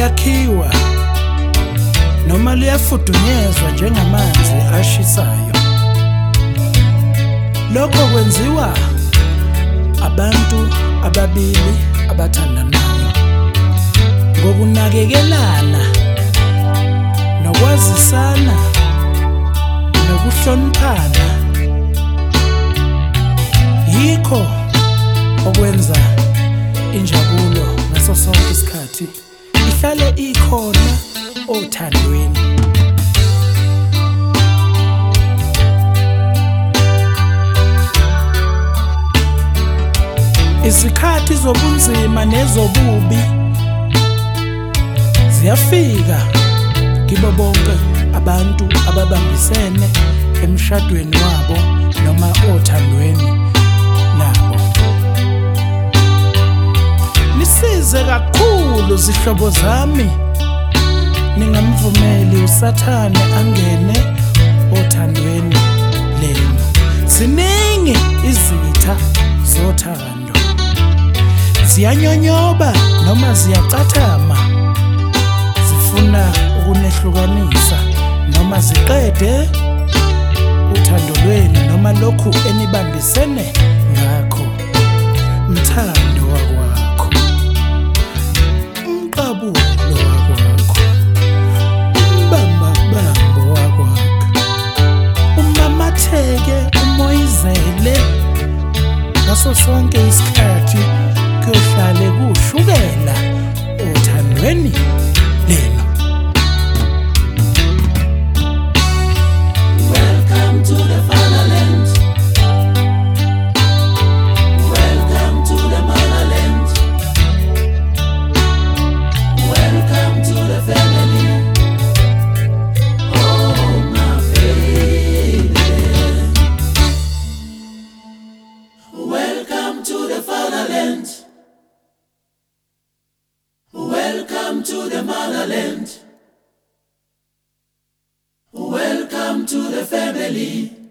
liyakhiwa noma liyafudunyezwa njengamanzi ashisayo. Lokho kwenziwa abantu ababili abathandanayo ngokunakekelana, nokwazisana, nokuhloniphana. Yikho okwenza injabulo ngaso sonke isikhathi ihlale ikhona othandweni. Izikhathi zobunzima nezobubi ziyafika kibo bonke abantu ababambisene emshadweni wabo noma othandweni labo. Nisize kakhulu zihlobo zami, ningamvumeli uSathane angene othandweni lenu. Ziningi izitha zothando, ziyanyonyoba noma ziyacathama, zifuna ukunehlukanisa noma ziqede uthando lwenu noma lokhu enibambisene ngakho. Mthando wakwakho, umqabulo wakwakho, umbambabambo wakwakho, umamatheke, umoyizele ngaso sonke isikhathi kuyohlale kushukela othandweni lenu. Welcome to the fatherland. Welcome to the motherland. Welcome to the family. Oh, my baby. Welcome to the fatherland. Welcome to the motherland. Welcome to the family.